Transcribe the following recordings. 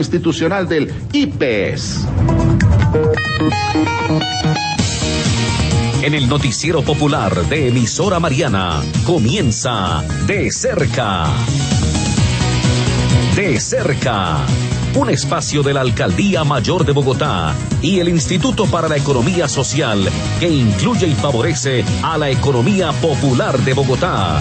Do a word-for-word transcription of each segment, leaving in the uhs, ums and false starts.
institucional del I P E S. En el noticiero popular de Emisora Mariana comienza De Cerca. De Cerca, un espacio de la Alcaldía Mayor de Bogotá y el Instituto para la Economía Social que incluye y favorece a la economía popular de Bogotá.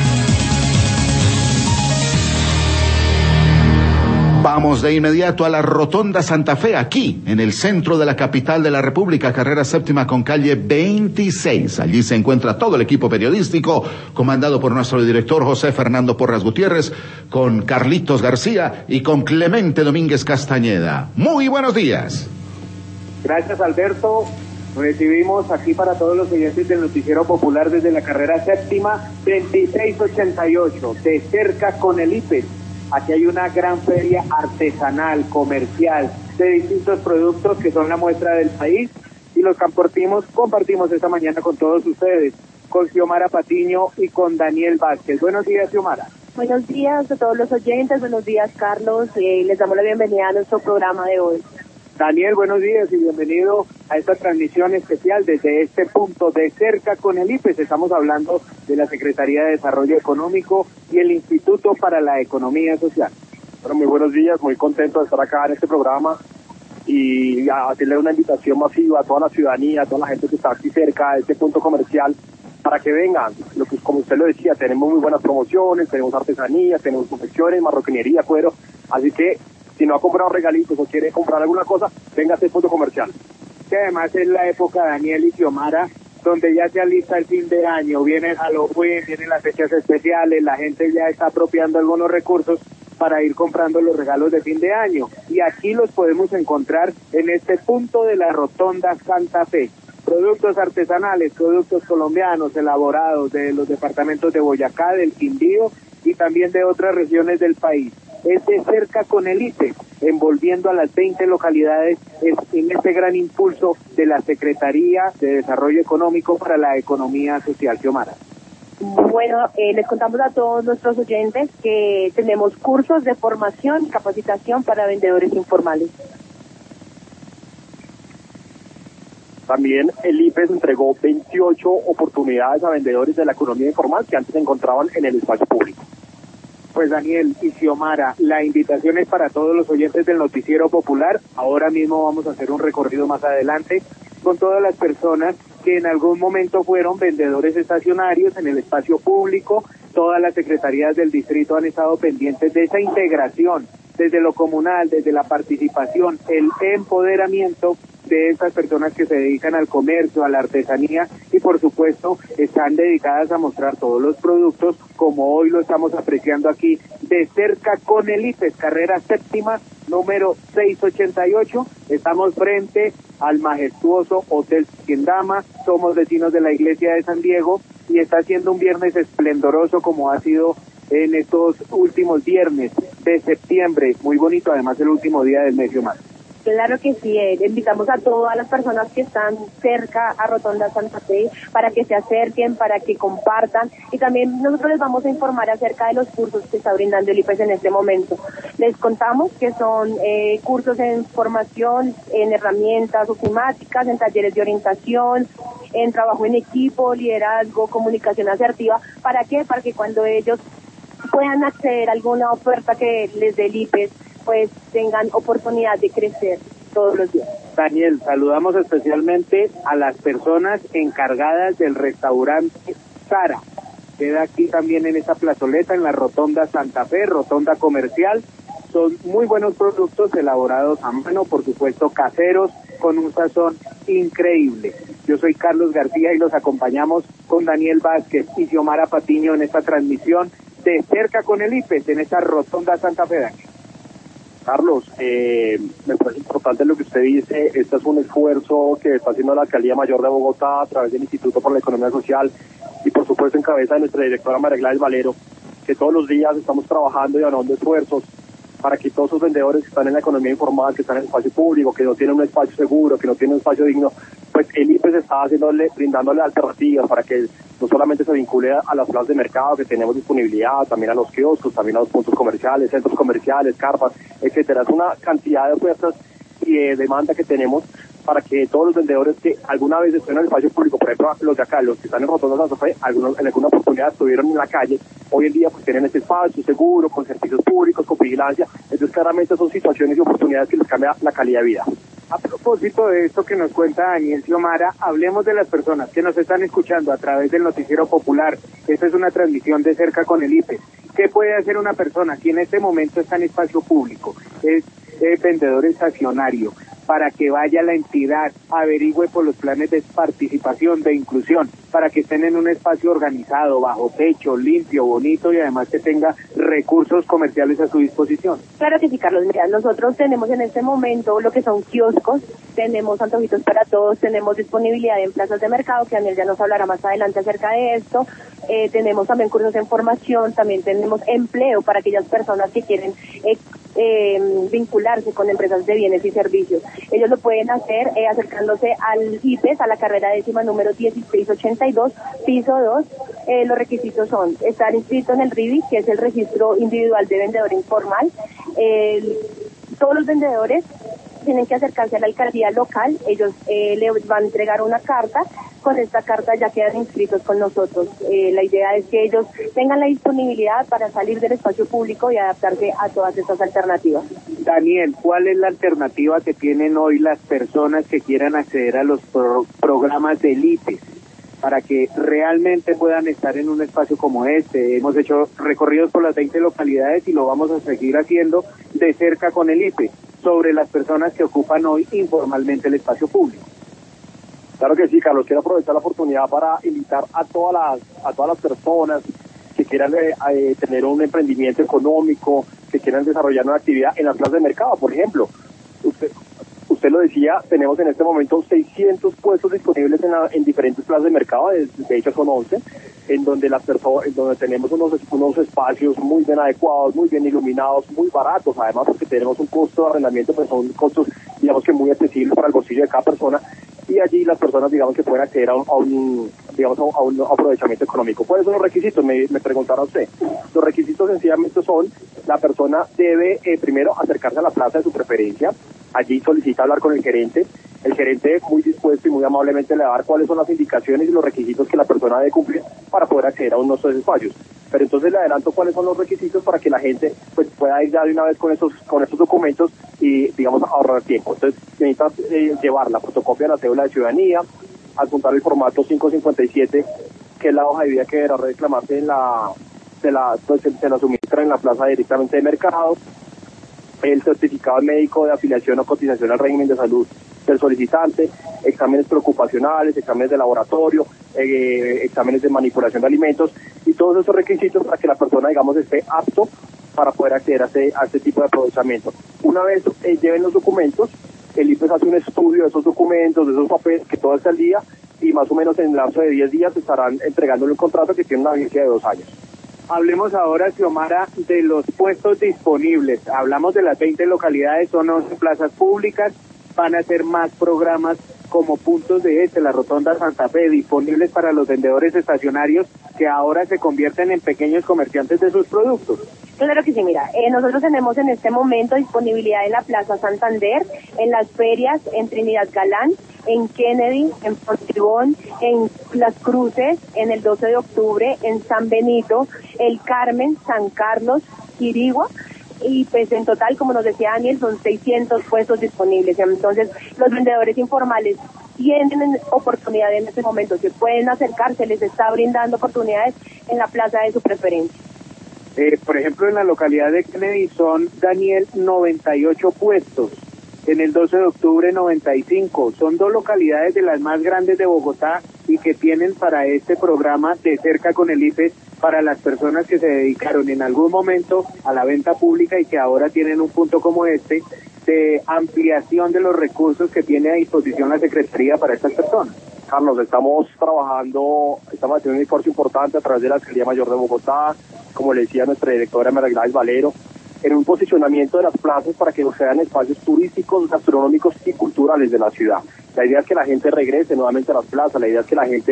Vamos de inmediato a la Rotonda Santa Fe, aquí, en el centro de la capital de la República, carrera séptima con calle veintiséis. Allí se encuentra todo el equipo periodístico, comandado por nuestro director José Fernando Porras Gutiérrez, con Carlitos García y con Clemente Domínguez Castañeda. Muy buenos días. Gracias, Alberto. Recibimos aquí para todos los oyentes del Noticiero Popular desde la carrera séptima veintiséis ochenta y ocho, de cerca con el I P E S. Aquí hay una gran feria artesanal, comercial, de distintos productos que son la muestra del país y los compartimos, compartimos esta mañana con todos ustedes, con Xiomara Patiño y con Daniel Vázquez. Buenos días, Xiomara. Buenos días a todos los oyentes, buenos días, Carlos, eh, les damos la bienvenida a nuestro programa de hoy. Daniel, buenos días y bienvenido a esta transmisión especial desde este punto de cerca con el I P E S. Estamos hablando de la Secretaría de Desarrollo Económico y el Instituto para la Economía Social. Bueno, muy buenos días, muy contento de estar acá en este programa y a hacerle una invitación masiva a toda la ciudadanía, a toda la gente que está aquí cerca de este punto comercial para que vengan. Lo que, como usted lo decía, tenemos muy buenas promociones, tenemos artesanía, tenemos confecciones, marroquinería, cuero, así que si no ha comprado regalitos o quiere comprar alguna cosa, venga a este punto comercial. Que además es la época, Daniel y Xiomara, donde ya se alista el fin de año, viene Halloween, vienen las fechas especiales, la gente ya está apropiando algunos recursos para ir comprando los regalos de fin de año. Y aquí los podemos encontrar en este punto de la Rotonda Santa Fe. Productos artesanales, productos colombianos elaborados de los departamentos de Boyacá, del Quindío y también de otras regiones del país. Es de cerca con el I P E S, envolviendo a las veinte localidades en este gran impulso de la Secretaría de Desarrollo Económico para la Economía Social. Xiomara. Bueno, eh, les contamos a todos nuestros oyentes que tenemos cursos de formación y capacitación para vendedores informales. También el I P E S entregó veintiocho oportunidades a vendedores de la economía informal que antes se encontraban en el espacio público. Pues Daniel y Xiomara, la invitación es para todos los oyentes del Noticiero Popular. Ahora mismo vamos a hacer un recorrido más adelante con todas las personas que en algún momento fueron vendedores estacionarios en el espacio público. Todas las secretarías del distrito han estado pendientes de esa integración desde lo comunal, desde la participación, el empoderamiento de estas personas que se dedican al comercio, a la artesanía y por supuesto están dedicadas a mostrar todos los productos como hoy lo estamos apreciando aquí de cerca con el I P E S, carrera séptima número seiscientos ochenta y ocho. Estamos frente al majestuoso Hotel Quindama, somos vecinos de la iglesia de San Diego y está siendo un viernes esplendoroso como ha sido en estos últimos viernes de septiembre, muy bonito, además el último día del mes de marzo. Claro que sí, eh, invitamos a todas las personas que están cerca a Rotonda Santa Fe para que se acerquen, para que compartan y también nosotros les vamos a informar acerca de los cursos que está brindando el I P E S en este momento. Les contamos que son eh, cursos en formación, en herramientas ofimáticas, en talleres de orientación, en trabajo en equipo, liderazgo, comunicación asertiva. ¿Para qué? Para que cuando ellos puedan acceder a alguna oferta que les dé el I P E S, pues tengan oportunidad de crecer todos los días. Daniel, saludamos especialmente a las personas encargadas del restaurante Sara. Queda aquí también en esta plazoleta, en la Rotonda Santa Fe, rotonda comercial. Son muy buenos productos elaborados a mano, por supuesto caseros, con un sazón increíble. Yo soy Carlos García y los acompañamos con Daniel Vázquez y Xiomara Patiño en esta transmisión de cerca con el I P E S en esta Rotonda Santa Fe. Daniel. Carlos, eh, me parece importante lo que usted dice. Este es un esfuerzo que está haciendo la Alcaldía Mayor de Bogotá a través del Instituto para la Economía Social y por supuesto en cabeza de nuestra directora María Gladys Valero, que todos los días estamos trabajando y ganando esfuerzos para que todos esos vendedores que están en la economía informal, que están en el espacio público, que no tienen un espacio seguro, que no tienen un espacio digno, pues el I P E S está haciéndole, brindándole alternativas para que no solamente se vincule a, a las plazas de mercado que tenemos disponibilidad, también a los kioscos, también a los puntos comerciales, centros comerciales, carpas, etcétera. Es una cantidad de ofertas y de demanda que tenemos para que todos los vendedores que alguna vez estuvieron en el espacio público, por ejemplo los de acá, los que están en Rotonda Santa Fe, algunos en alguna oportunidad estuvieron en la calle, hoy en día pues tienen este espacio seguro, con servicios públicos, con vigilancia. Entonces claramente son situaciones y oportunidades que les cambia la calidad de vida. A propósito de esto que nos cuenta Daniel Xiomara, hablemos de las personas que nos están escuchando a través del Noticiero Popular. Esta es una transmisión de Cerca con el I P E S. ¿Qué puede hacer una persona que en este momento está en espacio público? Es eh, vendedor estacionario, para que vaya a la entidad, averigüe por los planes de participación, de inclusión, para que estén en un espacio organizado, bajo techo, limpio, bonito y además que tenga recursos comerciales a su disposición? Claro que sí, Carlos. Mira, nosotros tenemos en este momento lo que son kioscos, tenemos antojitos para todos, tenemos disponibilidad en plazas de mercado, que Daniel ya nos hablará más adelante acerca de esto. Eh, tenemos también cursos de formación, también tenemos empleo para aquellas personas que quieren eh, eh, vincularse con empresas de bienes y servicios. Ellos lo pueden hacer eh, acercándose al I P E S, a la carrera décima número dieciséis ochenta y dos, piso dos. Eh, los requisitos son estar inscrito en el R I B I, que es el Registro Individual de Vendedor Informal. Eh, todos los vendedores tienen que acercarse a la alcaldía local, ellos eh, les van a entregar una carta, con esta carta ya quedan inscritos con nosotros. Eh, la idea es que ellos tengan la disponibilidad para salir del espacio público y adaptarse a todas estas alternativas. Daniel, ¿cuál es la alternativa que tienen hoy las personas que quieran acceder a los pro programas del I P E S para que realmente puedan estar en un espacio como este? Hemos hecho recorridos por las veinte localidades y lo vamos a seguir haciendo de cerca con el I P E S, sobre las personas que ocupan hoy informalmente el espacio público. Claro que sí, Carlos. Quiero aprovechar la oportunidad para invitar a todas las a todas las personas que quieran eh, eh, tener un emprendimiento económico, que quieran desarrollar una actividad en las plazas de mercado, por ejemplo. Usted usted lo decía, tenemos en este momento seiscientos puestos disponibles en, la, en diferentes plazas de mercado, de, de hecho son once, en donde las personas, en donde tenemos unos, unos espacios muy bien adecuados, muy bien iluminados, muy baratos, además porque tenemos un costo de arrendamiento, pues son costos, digamos que muy accesibles para el bolsillo de cada persona, y allí las personas, digamos, que pueden acceder a un, a un digamos, a un aprovechamiento económico. ¿Cuáles son los requisitos? Me, me preguntaron a usted. Los requisitos sencillamente son, la persona debe eh, primero acercarse a la plaza de su preferencia, allí solicita hablar con el gerente, el gerente muy dispuesto y muy amablemente le va a dar cuáles son las indicaciones y los requisitos que la persona debe cumplir para poder acceder a uno de esos espacios. Pero entonces le adelanto cuáles son los requisitos para que la gente pues pueda ir ya de una vez con esos con estos documentos y, digamos, ahorrar tiempo. Entonces necesita eh, llevar la fotocopia de la cédula de ciudadanía, adjuntar el formato quinientos cincuenta y siete, que es la hoja de vida que deberá reclamarse en la, de la, pues, se la suministra en la plaza directamente de mercado, el certificado médico de afiliación o cotización al régimen de salud del solicitante, exámenes preocupacionales, exámenes de laboratorio, eh, exámenes de manipulación de alimentos y todos esos requisitos para que la persona, digamos, esté apto para poder acceder a este, a este tipo de aprovechamiento. Una vez eh, lleven los documentos, el I P E S hace un estudio de esos documentos, de esos papeles, que todo está al día, y más o menos en el lapso de diez días estarán entregándole un contrato que tiene una vigencia de dos años. Hablemos ahora, Xiomara, de los puestos disponibles. Hablamos de las veinte localidades, son once plazas públicas, van a ser más programas como puntos de este, la Rotonda Santa Fe, disponibles para los vendedores estacionarios que ahora se convierten en pequeños comerciantes de sus productos. Claro que sí, mira, eh, nosotros tenemos en este momento disponibilidad en la Plaza Santander, en las ferias, en Trinidad Galán, en Kennedy, en Pontibón, en Las Cruces, en el doce de octubre, en San Benito, El Carmen, San Carlos, Quirigua, y pues en total, como nos decía Daniel, son seiscientos puestos disponibles. Entonces, los vendedores informales tienen oportunidad en este momento, se pueden acercar, se les está brindando oportunidades en la plaza de su preferencia. Eh, por ejemplo, en la localidad de Kennedy son, Daniel, noventa y ocho puestos. En el doce de octubre, noventa y cinco. Son dos localidades de las más grandes de Bogotá y que tienen para este programa de cerca con el I P E S para las personas que se dedicaron en algún momento a la venta pública y que ahora tienen un punto como este de ampliación de los recursos que tiene a disposición la Secretaría para estas personas. Carlos, estamos trabajando, estamos haciendo un esfuerzo importante a través de la Alcaldía Mayor de Bogotá, como le decía nuestra directora María Gladys Valero, en un posicionamiento de las plazas para que sean espacios turísticos, gastronómicos y culturales de la ciudad. La idea es que la gente regrese nuevamente a las plazas, la idea es que la gente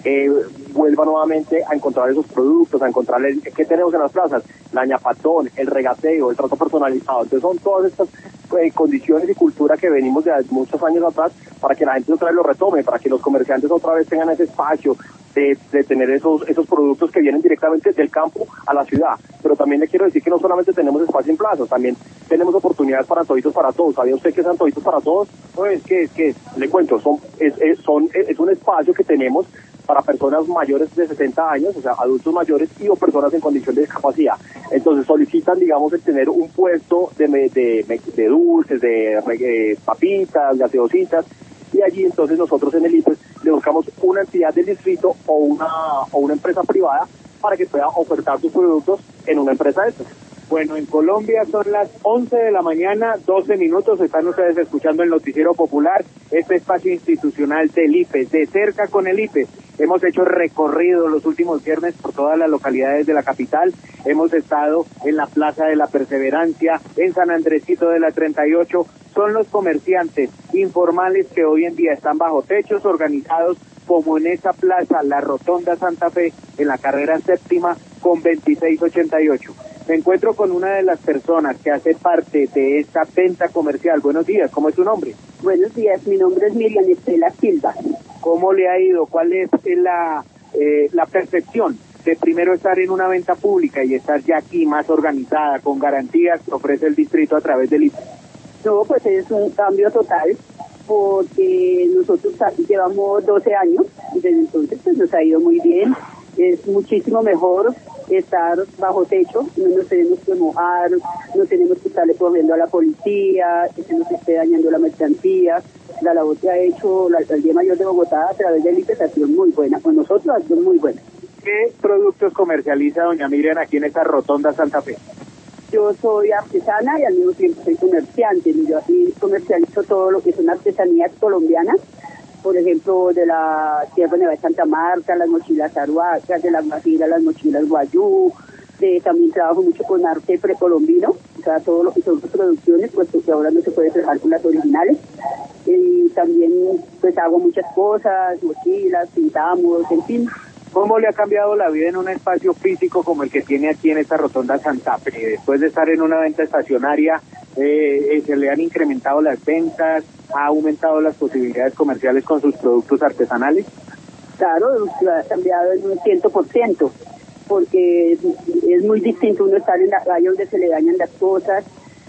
eh, vuelva nuevamente a encontrar esos productos, a encontrar el, qué tenemos en las plazas, la ñapatón, el regateo, el trato personalizado. Entonces son todas estas eh, condiciones y cultura que venimos de muchos años atrás para que la gente otra vez lo retome, para que los comerciantes otra vez tengan ese espacio de, de tener esos esos productos que vienen directamente del campo a la ciudad. Pero también le quiero decir que no solamente tenemos espacio en plazas, también tenemos oportunidades para antojitos para todos. ¿Sabía usted que es antojitos para todos? Pues que es que le cuento, son es, es, son es un espacio que tenemos para personas mayores de sesenta años, o sea, adultos mayores y o personas en condición de discapacidad. Entonces solicitan, digamos, el tener un puesto de, de, de dulces, de, de papitas, gaseositas, y allí entonces nosotros en el I P E S le buscamos una entidad del distrito o una o una empresa privada para que pueda ofertar sus productos en una empresa de estas. Bueno, en Colombia son las once de la mañana, doce minutos, están ustedes escuchando el Noticiero Popular, este espacio institucional del I P E S, de cerca con el I P E S. Hemos hecho recorrido los últimos viernes por todas las localidades de la capital, hemos estado en la Plaza de la Perseverancia, en San Andresito de la treinta y ocho, son los comerciantes informales que hoy en día están bajo techos organizados como en esa plaza, la Rotonda Santa Fe, en la carrera séptima con veintiséis ochenta y ocho. Me encuentro con una de las personas que hace parte de esta venta comercial. Buenos días, ¿cómo es su nombre? Buenos días, mi nombre es Miriam Estela Silva. ¿Cómo le ha ido? ¿Cuál es la, eh, la percepción de primero estar en una venta pública y estar ya aquí más organizada, con garantías que ofrece el distrito a través del I P E S? No, pues es un cambio total, porque nosotros llevamos doce años y desde entonces pues nos ha ido muy bien. Es muchísimo mejor estar bajo techo, no nos tenemos que mojar, no tenemos que estarle corriendo a la policía, que se nos esté dañando la mercancía. La labor que ha hecho la Alcaldía Mayor de Bogotá a través del I P E S ha sido muy buena, con nosotros ha sido muy buena. ¿Qué productos comercializa doña Miriam aquí en esta Rotonda Santa Fe? Yo soy artesana y al mismo tiempo soy comerciante. Yo aquí comercializo todo lo que son artesanías colombianas, por ejemplo, de la Sierra Nevada de Santa Marta, las mochilas aruacas, de las Guajiras, las mochilas guayú. De, también trabajo mucho con arte precolombino, o sea, todo lo que son producciones, puesto que ahora no se puede trabajar con las originales. Y también pues hago muchas cosas, mochilas, pintamos, en fin. ¿Cómo le ha cambiado la vida en un espacio físico como el que tiene aquí en esta Rotonda Santa Fe? Después de estar en una venta estacionaria, eh, eh, ¿se le han incrementado las ventas? ¿Ha aumentado las posibilidades comerciales con sus productos artesanales? Claro, lo ha cambiado en un ciento por ciento, porque es, es muy distinto uno estar en la calle donde se le dañan las cosas,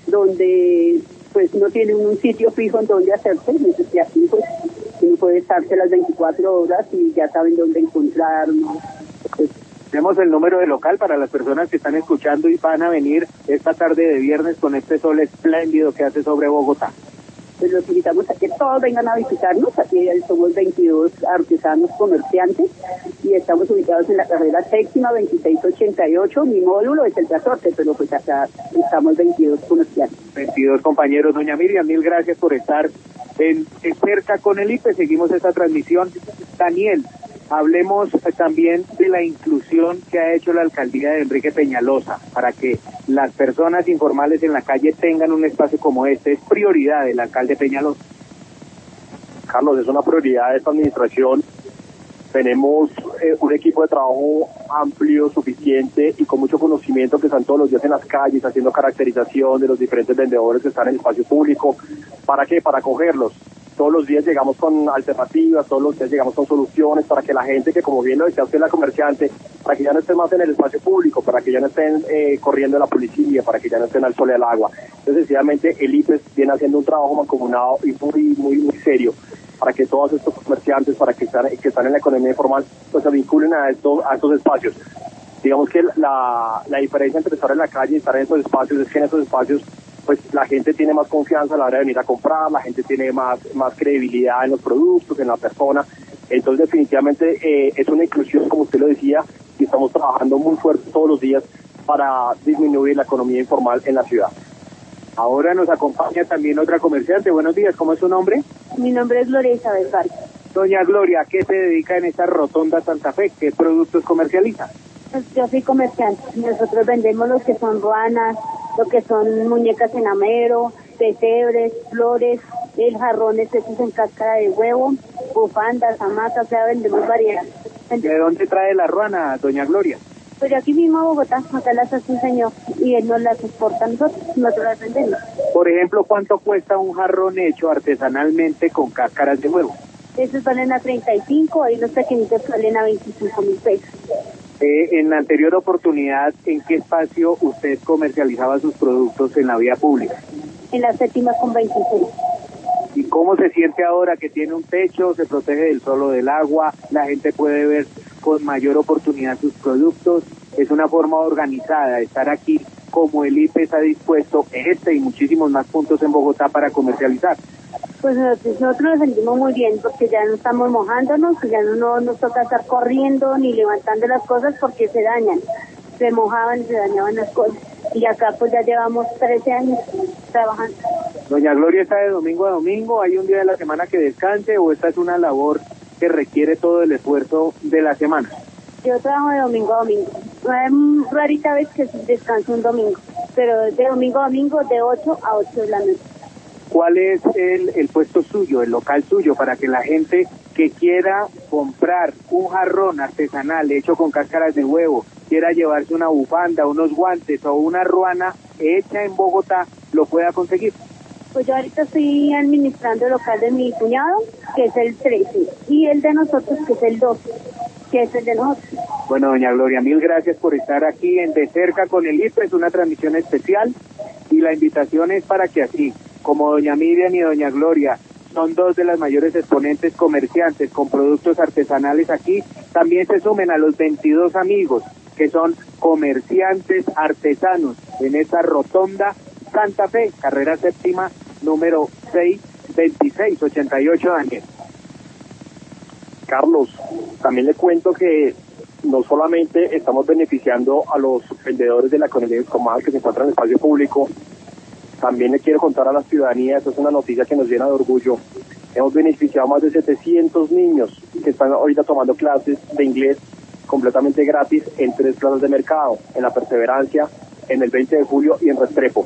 donde pues no tiene un sitio fijo en donde hacerse, y aquí pues uno puede estarse las veinticuatro horas y ya saben dónde encontrarnos. Pues, tenemos el número de local para las personas que están escuchando y van a venir esta tarde de viernes con este sol espléndido que hace sobre Bogotá. Pues los invitamos a que todos vengan a visitarnos. Aquí somos veintidós artesanos comerciantes y estamos ubicados en la carrera séptima veintiséis ochenta y ocho. Mi módulo es el catorce, pero pues acá estamos veintidós comerciantes. veintidós compañeros. Doña Miriam, mil gracias por estar en, en cerca con el I P E S. Seguimos esta transmisión. Daniel, hablemos también de la inclusión que ha hecho la alcaldía de Enrique Peñalosa para que las personas informales en la calle tengan un espacio como este. Es prioridad del alcalde Peñalosa. Carlos, es una prioridad de esta administración. Tenemos eh, un equipo de trabajo amplio, suficiente y con mucho conocimiento que están todos los días en las calles haciendo caracterización de los diferentes vendedores que están en el espacio público. ¿Para qué? Para acogerlos. Todos los días llegamos con alternativas, todos los días llegamos con soluciones para que la gente que, como bien lo decía usted, la comerciante, para que ya no estén más en el espacio público, para que ya no estén eh, corriendo la policía, para que ya no estén al sol y al agua. Entonces, sencillamente, el I P E S viene haciendo un trabajo mancomunado y muy, muy, muy serio para que todos estos comerciantes, para que están, que están en la economía informal, pues se vinculen a estos, a estos espacios. Digamos que la, la diferencia entre estar en la calle y estar en estos espacios es que en estos espacios pues la gente tiene más confianza a la hora de venir a comprar, la gente tiene más, más credibilidad en los productos, en la persona. Entonces definitivamente eh, es una inclusión, como usted lo decía, y estamos trabajando muy fuerte todos los días para disminuir la economía informal en la ciudad. Ahora nos acompaña también otra comerciante. Buenos días, ¿cómo es su nombre? Mi nombre es Gloria Isabel Vargas. Doña Gloria, ¿a qué se dedica en esta Rotonda Santa Fe? ¿Qué productos comercializa? Pues yo soy comerciante. Nosotros vendemos los que son ruanas, lo que son muñecas en amero, pesebres, flores, el jarrón hechos en cáscara de huevo, bufandas, hamacas, o sea, vendemos variedad. ¿De dónde trae la ruana, doña Gloria? Pues de aquí mismo a Bogotá, acá las hace un señor y él nos las exporta a nosotros, nosotros las vendemos. Por ejemplo, ¿cuánto cuesta un jarrón hecho artesanalmente con cáscaras de huevo? Esos valen a treinta y cinco, ahí los pequeñitos salen a veinticinco mil pesos. Eh, en la anterior oportunidad, ¿en qué espacio usted comercializaba sus productos en la vía pública? En la séptima con veintiséis. ¿Y cómo se siente ahora que tiene un techo, se protege del sol o del agua, la gente puede ver con mayor oportunidad sus productos? Es una forma organizada de estar aquí, como el I P E S ha dispuesto este y muchísimos más puntos en Bogotá para comercializar. Pues nosotros, nosotros nos sentimos muy bien porque ya no estamos mojándonos, ya no, no nos toca estar corriendo ni levantando las cosas porque se dañan, se mojaban y se dañaban las cosas. Y acá pues ya llevamos trece años trabajando. Doña Gloria, ¿está de domingo a domingo? ¿Hay un día de la semana que descanse o esta es una labor que requiere todo el esfuerzo de la semana? Yo trabajo de domingo a domingo. Es rarita vez que descanso un domingo, pero de domingo a domingo de ocho a ocho de la noche. ¿Cuál es el, el puesto suyo, el local suyo, para que la gente que quiera comprar un jarrón artesanal hecho con cáscaras de huevo, quiera llevarse una bufanda, unos guantes o una ruana hecha en Bogotá, lo pueda conseguir? Pues yo ahorita estoy administrando el local de mi cuñado, que es el trece, y el de nosotros, que es el doce, que es el de nosotros. Bueno, doña Gloria, mil gracias por estar aquí en De Cerca con el I P E S, una transmisión especial, y la invitación es para que así, como doña Miriam y doña Gloria son dos de las mayores exponentes comerciantes con productos artesanales aquí, también se sumen a los veintidós amigos que son comerciantes artesanos en esta rotonda Santa Fe, carrera séptima, número seis veintiséis ochenta y ocho, Daniel. Carlos, también le cuento que no solamente estamos beneficiando a los vendedores de la economía informal que se encuentran en el espacio público, también le quiero contar a la ciudadanía, esto es una noticia que nos llena de orgullo, hemos beneficiado a más de setecientos niños que están ahorita tomando clases de inglés completamente gratis en tres plazas de mercado, en La Perseverancia, en el veinte de julio y en Restrepo.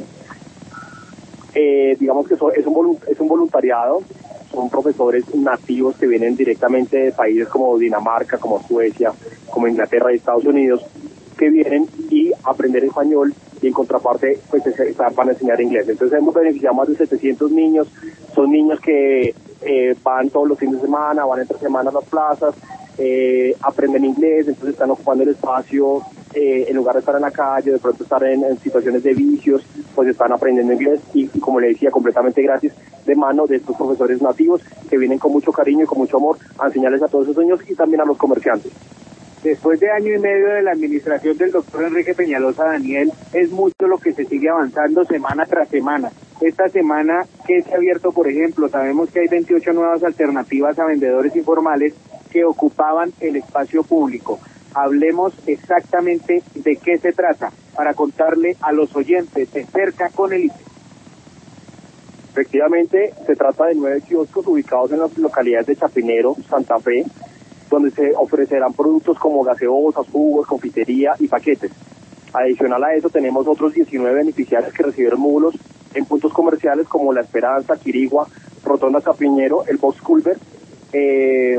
Eh, digamos que eso es un, es un voluntariado, son profesores nativos que vienen directamente de países como Dinamarca, como Suecia, como Inglaterra y Estados Unidos, que vienen y aprender español y en contraparte pues van a enseñar inglés. Entonces hemos beneficiado más de setecientos niños, son niños que eh, van todos los fines de semana, van entre semanas a las plazas, eh, aprenden inglés, entonces están ocupando el espacio, eh, en lugar de estar en la calle, de pronto estar en, en situaciones de vicios, pues están aprendiendo inglés y, y como le decía, completamente gratis de mano de estos profesores nativos que vienen con mucho cariño y con mucho amor a enseñarles a todos esos niños y también a los comerciantes. Después de año y medio de la administración del doctor Enrique Peñalosa, Daniel, es mucho lo que se sigue avanzando semana tras semana. Esta semana, ¿qué se ha abierto, por ejemplo? Sabemos que hay veintiocho nuevas alternativas a vendedores informales que ocupaban el espacio público. Hablemos exactamente de qué se trata para contarle a los oyentes De Cerca con el I P E S. Efectivamente, se trata de nueve kioscos ubicados en las localidades de Chapinero, Santa Fe, donde se ofrecerán productos como gaseosas, jugos, confitería y paquetes. Adicional a eso, tenemos otros diecinueve beneficiarios que recibieron módulos en puntos comerciales como La Esperanza, Quirigua, Rotonda Chapinero, el Box Culver, eh,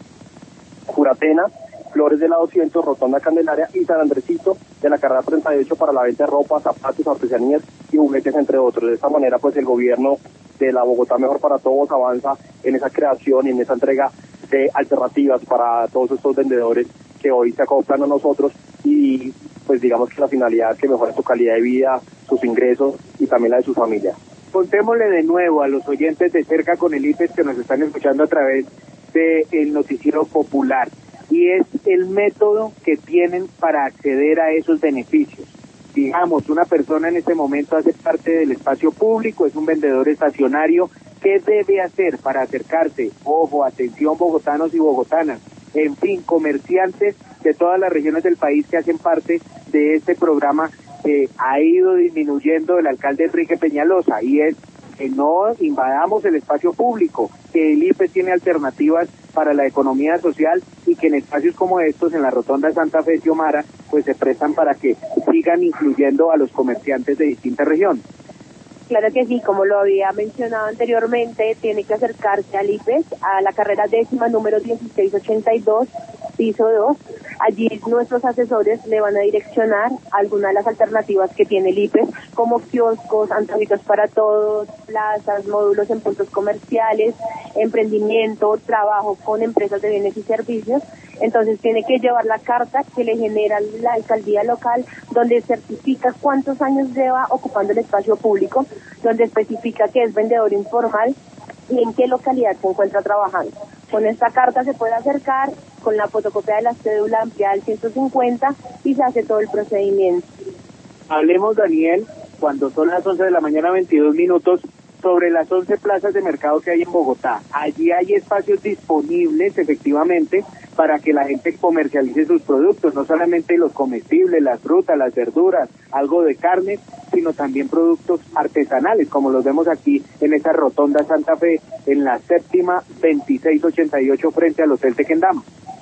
Juratena, Flores de la doscientos, Rotonda Candelaria y San Andresito de la carrera treinta y ocho para la venta de ropa, zapatos, artesanías y juguetes, entre otros. De esta manera, pues el gobierno de la Bogotá Mejor para Todos avanza en esa creación y en esa entrega de alternativas para todos estos vendedores que hoy se acoplan a nosotros y pues digamos que la finalidad es que mejore su calidad de vida, sus ingresos y también la de sus familias. Contémosle de nuevo a los oyentes De Cerca con el I P E S que nos están escuchando a través del noticiero popular, y es el método que tienen para acceder a esos beneficios. Digamos, una persona en este momento hace parte del espacio público, es un vendedor estacionario. ¿Qué debe hacer para acercarse? Ojo, atención bogotanos y bogotanas, en fin, comerciantes de todas las regiones del país que hacen parte de este programa que ha ido disminuyendo el alcalde Enrique Peñalosa, y es que no invadamos el espacio público, que el I P E S tiene alternativas para la economía social y que en espacios como estos, en la Rotonda Santa Fe y Xiomara, pues se prestan para que sigan incluyendo a los comerciantes de distintas regiones. Claro que sí, como lo había mencionado anteriormente, tiene que acercarse al I P E S, a la carrera décima número dieciséis ochenta y dos, piso dos. Allí nuestros asesores le van a direccionar algunas de las alternativas que tiene el I P E S, como kioscos, antojitos para todos, plazas, módulos en puntos comerciales, emprendimiento, trabajo con empresas de bienes y servicios. Entonces tiene que llevar la carta que le genera la alcaldía local, donde certifica cuántos años lleva ocupando el espacio público, donde especifica que es vendedor informal y en qué localidad se encuentra trabajando. Con esta carta se puede acercar con la fotocopia de la cédula ampliada al ciento cincuenta y se hace todo el procedimiento. Hablemos, Daniel, cuando son las once de la mañana, veintidós minutos, sobre las once plazas de mercado que hay en Bogotá. Allí hay espacios disponibles, efectivamente, para que la gente comercialice sus productos, no solamente los comestibles, las frutas, las verduras, algo de carne, sino también productos artesanales, como los vemos aquí en esta rotonda Santa Fe, en la séptima veintiséis ochenta y ocho frente al Hotel Tequendama.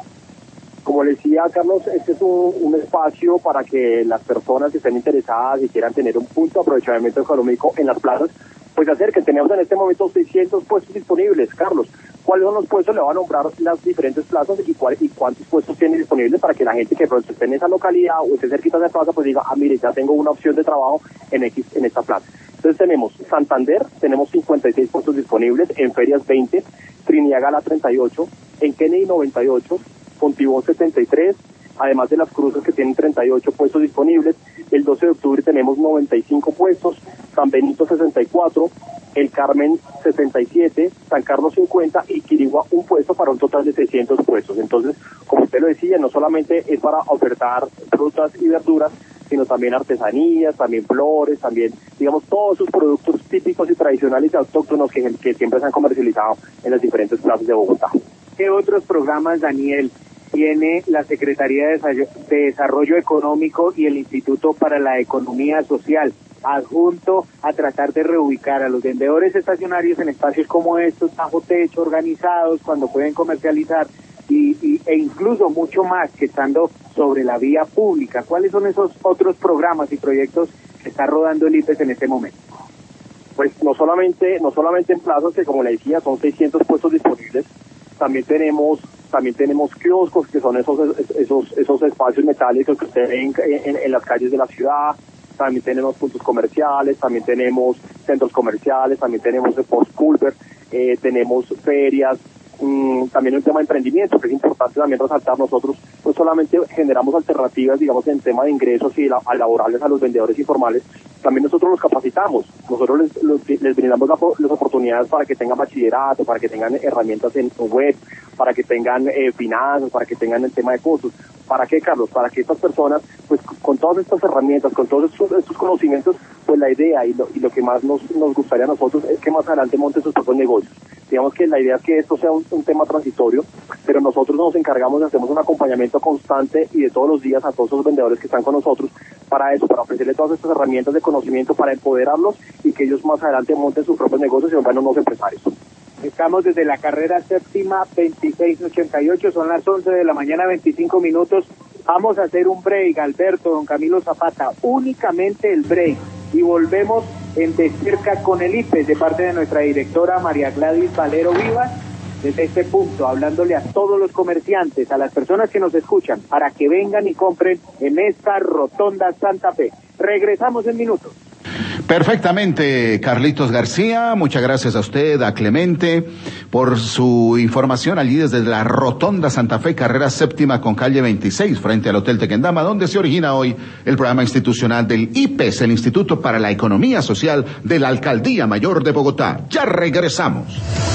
Como le decía Carlos, este es un, un espacio para que las personas que estén interesadas y quieran tener un punto de aprovechamiento económico en las plazas, pues acerquen. Tenemos en este momento seiscientos puestos disponibles. Carlos, ¿cuáles son los puestos? Le van a nombrar las diferentes plazas y, cuál, y cuántos puestos tienen disponibles para que la gente que pronto esté en esa localidad o esté cerquita de plaza, pues diga, ah, mire, ya tengo una opción de trabajo en X, en esta plaza. Entonces tenemos Santander, tenemos cincuenta y seis puestos disponibles, en Ferias veinte, Trinidad Gala treinta y ocho, en Kennedy noventa y ocho, Fontibón setenta y tres, además de las cruces que tienen treinta y ocho puestos disponibles. El doce de octubre tenemos noventa y cinco puestos, San Benito sesenta y cuatro, El Carmen sesenta y siete, San Carlos cincuenta y Quirigua un puesto para un total de seiscientos puestos. Entonces, como usted lo decía, no solamente es para ofertar frutas y verduras, sino también artesanías, también flores, también, digamos, todos esos productos típicos y tradicionales y autóctonos que, que siempre se han comercializado en las diferentes plazas de Bogotá. ¿Qué otros programas, Daniel, tiene la Secretaría de Desarrollo Económico y el Instituto para la Economía Social adjunto a tratar de reubicar a los vendedores estacionarios en espacios como estos, bajo techo, organizados, cuando pueden comercializar y, y, e incluso mucho más que estando sobre la vía pública? ¿Cuáles son esos otros programas y proyectos que está rodando el I P E S en este momento? Pues no solamente, no solamente en plazas, que como le decía, son seiscientos puestos disponibles, también tenemos también tenemos kioscos, que son esos esos esos espacios metálicos que usted ve en, en, en las calles de la ciudad. También tenemos puntos comerciales, también tenemos centros comerciales, también tenemos post-culver, eh, tenemos ferias, mmm, también un tema de emprendimiento, que es importante también resaltar. Nosotros no solamente generamos alternativas, digamos, en tema de ingresos y la, a laborales a los vendedores informales, también nosotros los capacitamos, nosotros les, les, les brindamos la, las oportunidades para que tengan bachillerato, para que tengan herramientas en web, para que tengan eh, finanzas, para que tengan el tema de cursos. ¿Para qué, Carlos? Para que estas personas, pues con todas estas herramientas, con todos estos, estos conocimientos, pues la idea y lo, y lo que más nos, nos gustaría a nosotros es que más adelante monten sus propios negocios. Digamos que la idea es que esto sea un, un tema transitorio, pero nosotros nos encargamos de hacer un acompañamiento constante y de todos los días a todos los vendedores que están con nosotros para eso, para ofrecerles todas estas herramientas de conocimiento, para empoderarlos y que ellos más adelante monten sus propios negocios y vuelvan unos empresarios. Estamos desde la carrera séptima veintiséis ochenta y ocho, son las once de la mañana, veinticinco minutos. Vamos a hacer un break, Alberto, don Camilo Zapata, únicamente el break. Y volvemos en De Cerca con el I P E S de parte de nuestra directora María Gladys Valero Vivas, desde este punto, hablándole a todos los comerciantes, a las personas que nos escuchan, para que vengan y compren en esta rotonda Santa Fe. Regresamos en minutos. Perfectamente, Carlitos García, muchas gracias a usted, a Clemente, por su información allí desde la Rotonda Santa Fe, carrera séptima con calle veintiséis, frente al Hotel Tequendama, donde se origina hoy el programa institucional del I P E S, el Instituto para la Economía Social de la Alcaldía Mayor de Bogotá. Ya regresamos.